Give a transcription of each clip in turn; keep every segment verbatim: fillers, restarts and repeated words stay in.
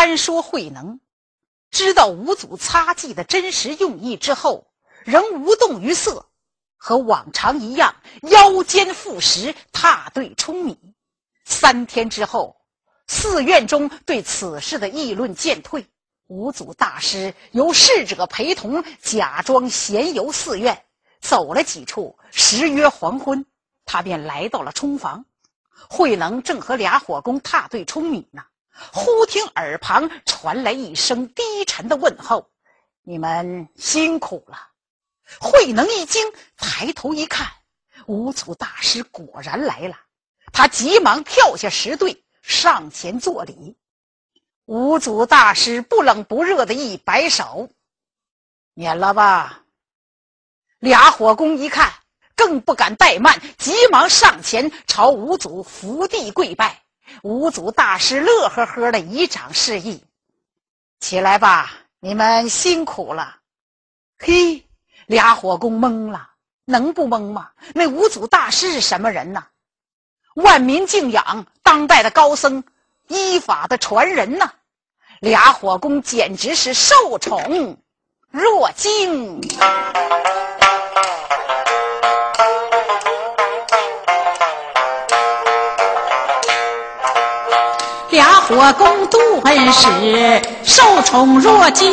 单说慧能，知道五祖擦祭的真实用意之后，仍无动于色，和往常一样腰间负石，踏对冲米。三天之后，寺院中对此事的议论渐退，五祖大师由侍者陪同，假装闲游寺院，走了几处，时约黄昏，他便来到了冲房。慧能正和俩火工踏对冲米呢，忽听耳旁传来一声低沉的问候：“你们辛苦了。”慧能一惊，抬头一看，五祖大师果然来了。他急忙跳下石堆，上前作礼。五祖大师不冷不热的一摆手：“免了吧。”俩火工一看，更不敢怠慢，急忙上前朝五祖伏地跪拜。五祖大师乐呵呵的一掌示意：“起来吧，你们辛苦了。”嘿，俩火工懵了，能不懵吗？那五祖大师是什么人呢？万民敬仰，当代的高僧，依法的传人呢。俩火工简直是受宠若惊。 俩火工顿时受宠若惊，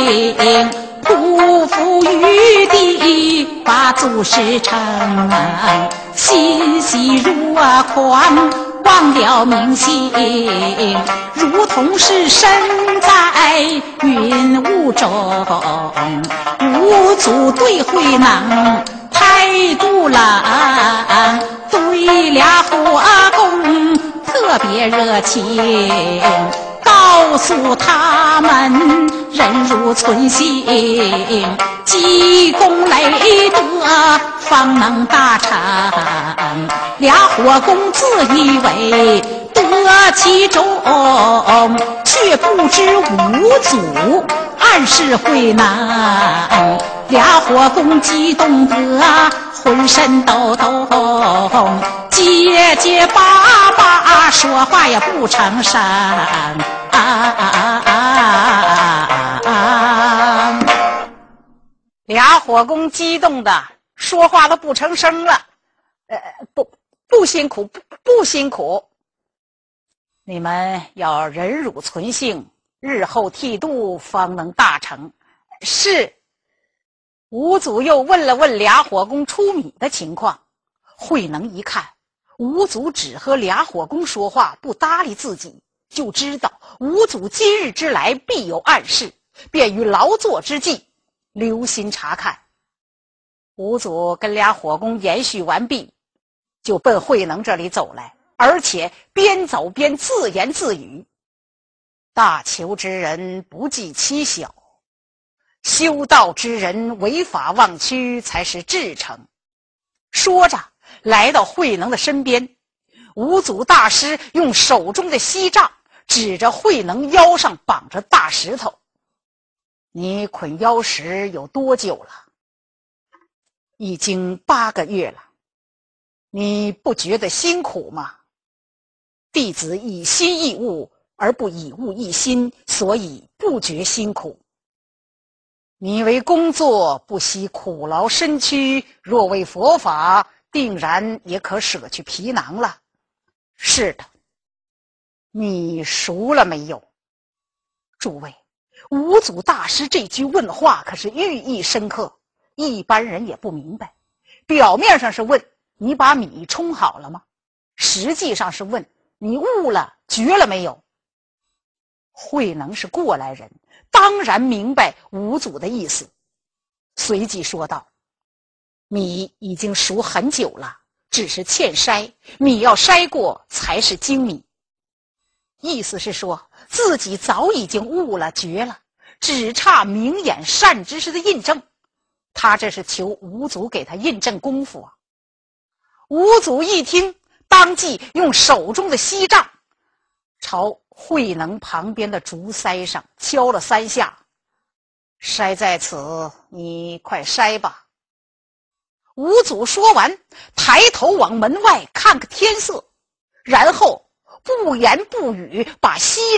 匍匐于地，把祖师称，欣喜若狂，忘了明姓，如同是身在云雾中。五祖对慧能态度冷，对俩火工特别热情，告诉他们忍辱存心，积功累德方能大成。俩火工自以为得其中，却不知五祖暗示慧能。俩火工激动得浑身抖抖，结结巴巴说话也不成声。啊啊啊啊啊！ 俩火工激动的说话都不成声了。呃，不不辛苦，不不辛苦。你们要忍辱存性，日后剃度方能大成。是。五祖又问了问俩火工出米的情况。慧能一看五祖只和俩火工说话，不搭理自己，就知道五祖今日之来必有暗示，便于劳作之际留心查看。五祖跟俩火工延续完毕，就奔慧能这里走来，而且边走边自言自语：“大求之人不计其小，修道之人违法忘躯才是至诚。”说着来到慧能的身边，五祖大师用手中的锡杖指着慧能腰上绑着大石头：“你捆腰石有多久了？”“已经八个月了。”“你不觉得辛苦吗？”“弟子以心易物，而不以物易心，所以不觉辛苦。”“你为工作不惜苦劳身躯，若为佛法，定然也可舍去皮囊了。”“是的。”“你熟了没有？”诸位，五祖大师这句问话可是寓意深刻，一般人也不明白。表面上是问你把米冲好了吗？实际上是问你悟了觉了没有？慧能是过来人，当然明白五祖的意思，随即说道：“米已经熟很久了，只是欠筛，米要筛过才是精米。”意思是说自己早已经悟了觉了，只差明眼善知识的印证。他这是求五祖给他印证功夫啊。五祖一听，当即用手中的锡杖朝慧能旁边的竹筛上敲了三下：“筛在此，你快筛吧。”五祖说完，抬头往门外看个天色，然后不言不语把锡杖倒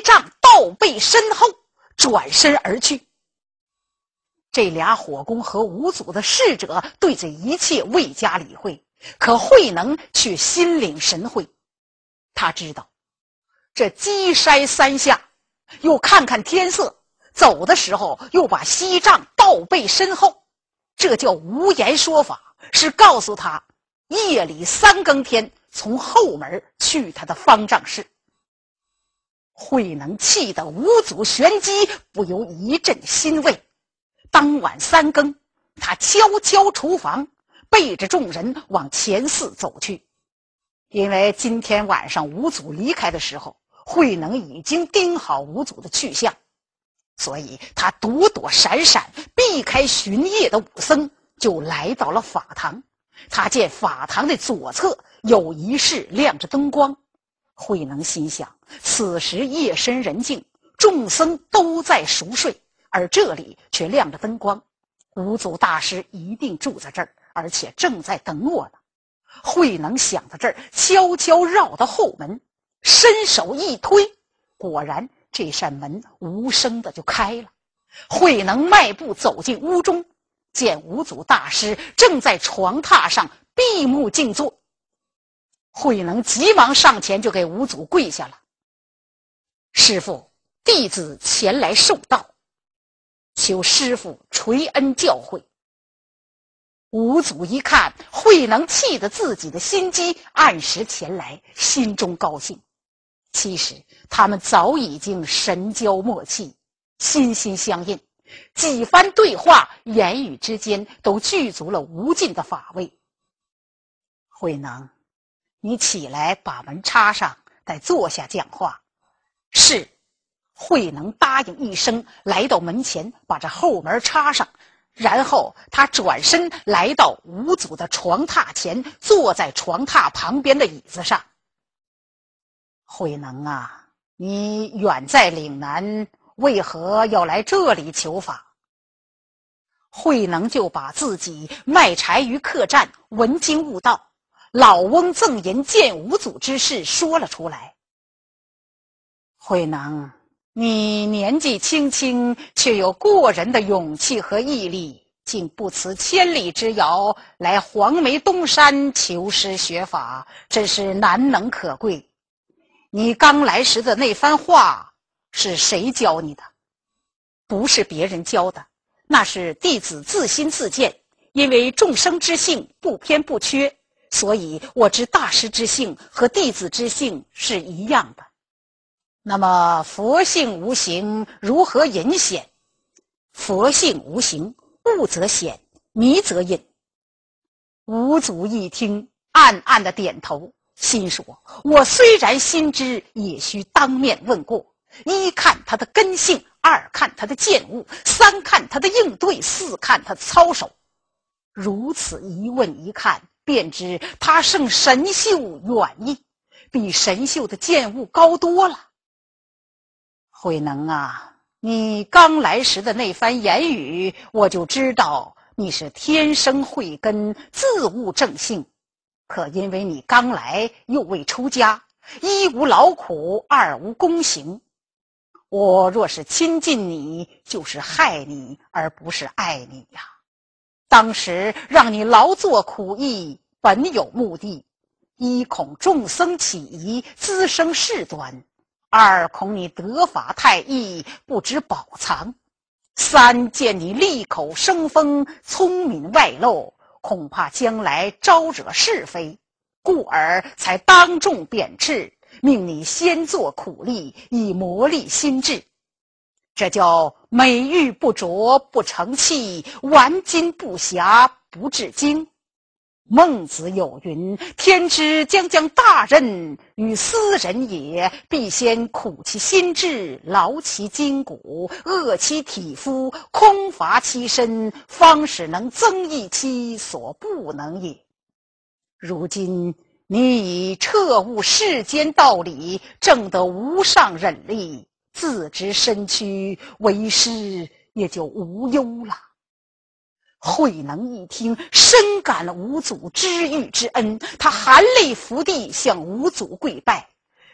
倒背身后，转身而去。这俩火攻和五祖的侍者对这一切未加理会，可慧能却心领神会。他知道这击筛三下，又看看天色，走的时候又把锡杖倒背身后，这叫无言说法，是告诉他夜里三更天从后门去他的方丈室。慧能气得五祖旋击，不由一阵欣慰。当晚三更，他悄悄出房，背着众人往前寺走去。因为今天晚上五祖离开的时候，慧能已经盯好五祖的去向，所以他躲躲闪闪，避开巡夜的武僧，就来到了法堂。他见法堂的左侧有一室亮着灯光，慧能心想，此时夜深人静，众僧都在熟睡，而这里却亮着灯光，五祖大师一定住在这儿，而且正在等我呢。慧能想到这儿，悄悄绕到后门，伸手一推，果然这扇门无声的就开了。慧能迈步走进屋中，见五祖大师正在床榻上闭目静坐。慧能急忙上前就给五祖跪下了：“师父，弟子前来受道，求师父垂恩教诲。”五祖一看慧能气得自己的心机，按时前来，心中高兴。其实他们早已经神交默契，心心相印，几番对话，言语之间都具足了无尽的法味。慧能，你起来把门插上，再坐下讲话。是。慧能答应一声，来到门前，把这后门插上，然后他转身来到五祖的床榻前，坐在床榻旁边的椅子上。慧能啊，你远在岭南，为何要来这里求法？慧能就把自己卖柴于客栈，闻经悟道，老翁赠银见五祖之事说了出来。慧能，你年纪轻轻，却有过人的勇气和毅力，竟不辞千里之遥来黄梅东山求师学法，真是难能可贵。你刚来时的那番话是谁教你的？不是别人教的，那是弟子自心自见。因为众生之性不偏不缺，所以我知大师之性和弟子之性是一样的。那么佛性无形，如何隐显？佛性无形，悟则显，迷则隐。五祖一听，暗暗的点头，心说：我虽然心知，也须当面问过。一看他的根性，二看他的见悟，三看他的应对，四看他的操守。如此一问一看，便知他胜神秀远矣，比神秀的见悟高多了。慧能啊，你刚来时的那番言语，我就知道你是天生慧根，自悟正性。可因为你刚来，又未出家，一无劳苦，二无功行，我若是亲近你，就是害你，而不是爱你呀。当时让你劳作苦役，本有目的：一恐众僧起疑，滋生事端；二恐你得法太易，不知宝藏；三见你利口生风，聪明外露，恐怕将来招惹是非，故而才当众贬斥，命你先做苦力，以磨砺心智。这叫美玉不琢不成器，顽金不匣不致精。孟子有云：天之将将大任与斯人也，必先苦其心志，劳其筋骨，饿其体肤，空乏其身，方使能增益其所不能也。如今你已彻悟世间道理，证得无上忍力，自知身躯，为师也就无忧了。慧能一听，深感五祖知遇之恩，他含泪伏地向五祖跪拜。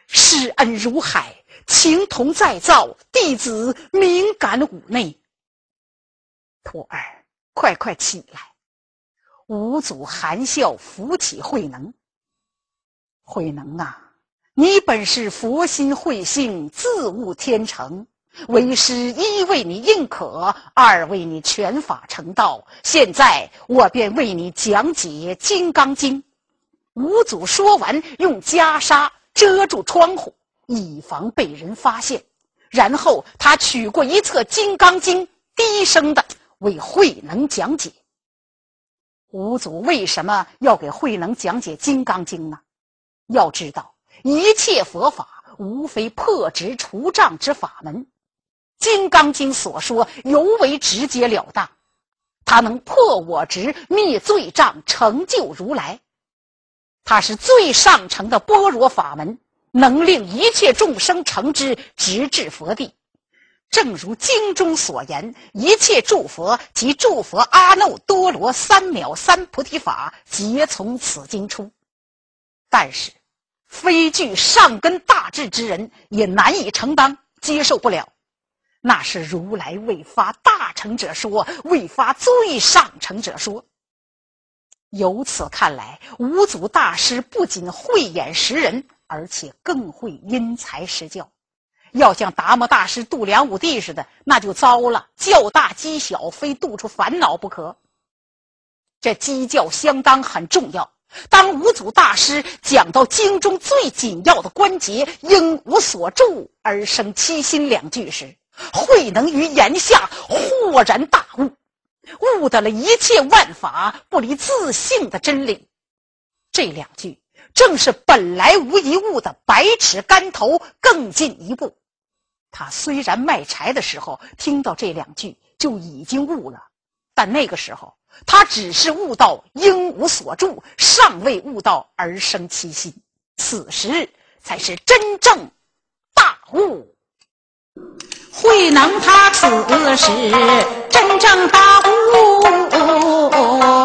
施恩如海，情同再造，弟子敏感五内。徒儿，快快起来！五祖含笑扶起慧能。慧能啊，你本是佛心慧性，自悟天成。为师一为你应可，二为你全法成道。现在我便为你讲解《金刚经》。五祖说完，用袈裟遮住窗户，以防被人发现。然后他取过一册《金刚经》，低声的为慧能讲解。五祖为什么要给慧能讲解《金刚经》呢？要知道，一切佛法无非破执除障之法门。金刚经所说尤为直截了当，它能破我执，灭罪障，成就如来。它是最上乘的般若法门，能令一切众生成之，直至佛地。正如经中所言，一切诸佛及诸佛阿耨多罗三藐三菩提法，皆从此经出。但是非具上根大智之人也难以承担，接受不了。那是如来未发大乘者说，未发最上乘者说。由此看来，五祖大师不仅慧眼识人，而且更会因材施教。要像达摩大师度梁武帝似的，那就糟了，教大积小，非度出烦恼不可。这机教相当很重要。当五祖大师讲到经中最紧要的关节“应无所住而生其心”两句时，慧能于言下豁然大悟，悟得了一切万法不离自性的真理。这两句正是本来无一物的百尺竿头更进一步。他虽然卖柴的时候听到这两句就已经悟了，但那个时候他只是悟到应无所住，尚未悟到而生其心，此时才是真正大悟。 慧能他此时真正大悟，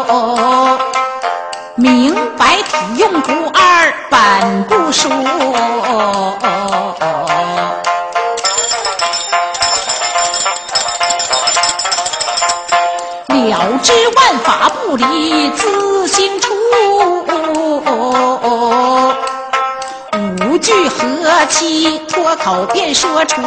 明白体用不二，本不说。了知万法不离自性出，五句和气脱口便说出。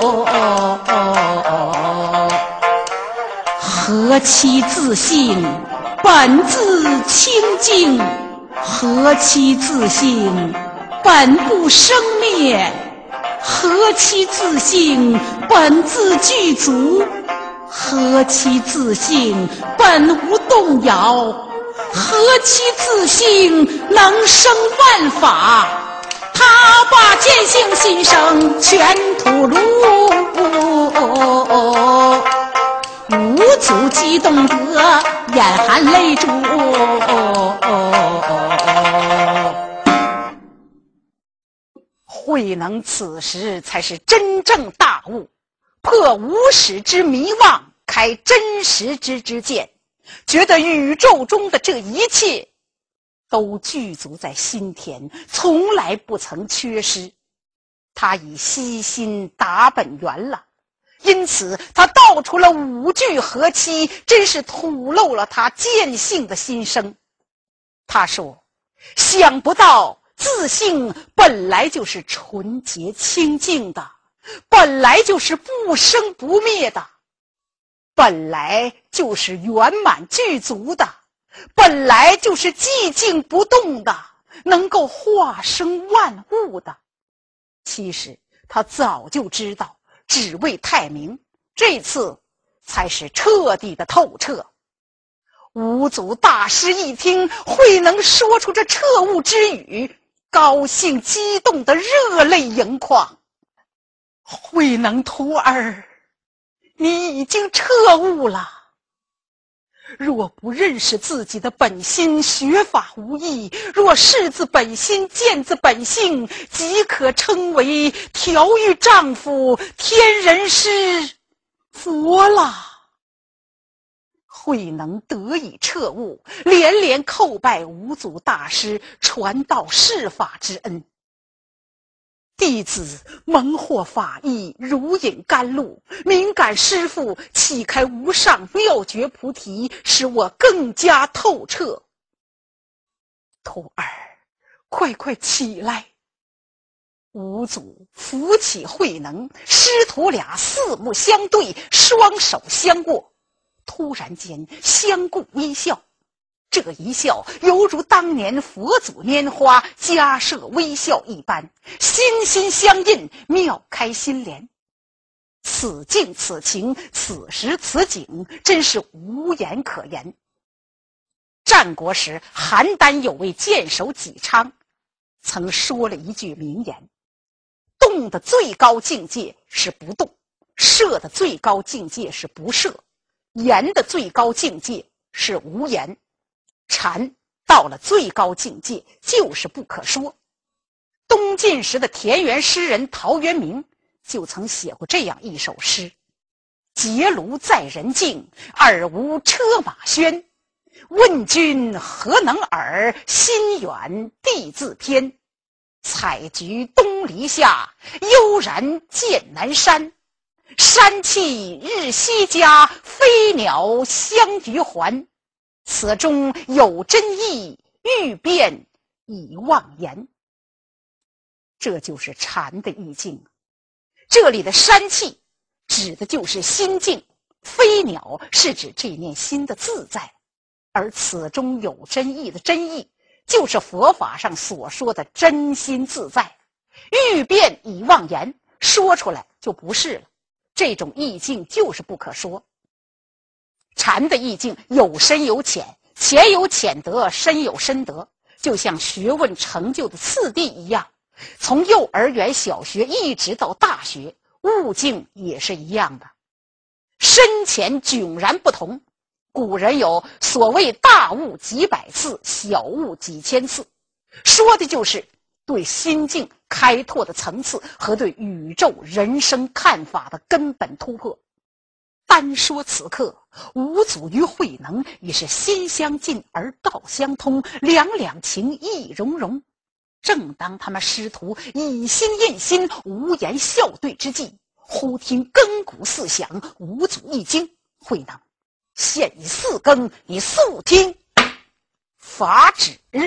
何其自性，本自清净；何其自性，本不生灭；何其自性，本自具足；何其自性，本无动摇；何其自性，能生万法。他把见性心声全吐露，五祖激动得眼含泪珠。 慧能此时才是真正大悟，破无始之迷妄，开真实之之见，觉得宇宙中的这一切都具足在心田，从来不曾缺失。他已悉心达本源了，因此他道出了五句和七，真是吐露了他见性的心声。他说，想不到自性本来就是纯洁清净的，本来就是不生不灭的，本来就是圆满具足的，本来就是寂静不动的，能够化生万物的。其实他早就知道，只为太明，这次才是彻底的透彻。五祖大师一听慧能说出这彻悟之语，高兴激动的热泪盈眶。慧能徒儿，你已经彻悟了。若不认识自己的本心，学法无益；若视自本心，见自本性，即可称为调御丈夫，天人师佛了。慧能得以彻悟，连连叩拜五祖大师传道释法之恩。 弟子蒙获法益，如饮甘露，敏感师父启开无上妙觉菩提，使我更加透彻。徒儿，快快起来！五祖扶起慧能，师徒俩四目相对，双手相握，突然间相顾微笑。这一笑犹如当年佛祖拈花迦摄微笑一般，心心相印，妙开心莲。此境此情，此时此景，真是无言可言。战国时，邯郸有位剑手纪昌，曾说了一句名言：动的最高境界是不动，射的最高境界是不射，言的最高境界是无言，禅到了最高境界就是不可说。东晋时的田园诗人陶渊明就曾写过这样一首诗：结庐在人境，耳无车马喧，问君何能尔，心远地自偏。采菊东篱下，悠然见南山。山气日夕佳，飞鸟相与还。此中有真意，欲辨已忘言。这就是禅的意境。这里的山气指的就是心境，飞鸟是指这念心的自在，而此中有真意的真意就是佛法上所说的真心自在。欲辨已忘言，说出来就不是了，这种意境就是不可说。禅的意境有深有浅，浅有浅得，深有深得，就像学问成就的次第一样，从幼儿园小学一直到大学，悟境也是一样的，深浅迥然不同。古人有所谓大悟几百次，小悟几千次，说的就是对心境开拓的层次和对宇宙人生看法的根本突破。单说此刻，五祖与慧能已是心相近而道相通，两两情意融融。正当他们师徒以心印心，无言笑对之际，忽听更鼓四响，五祖一惊：慧能，现已四更，你速听法旨。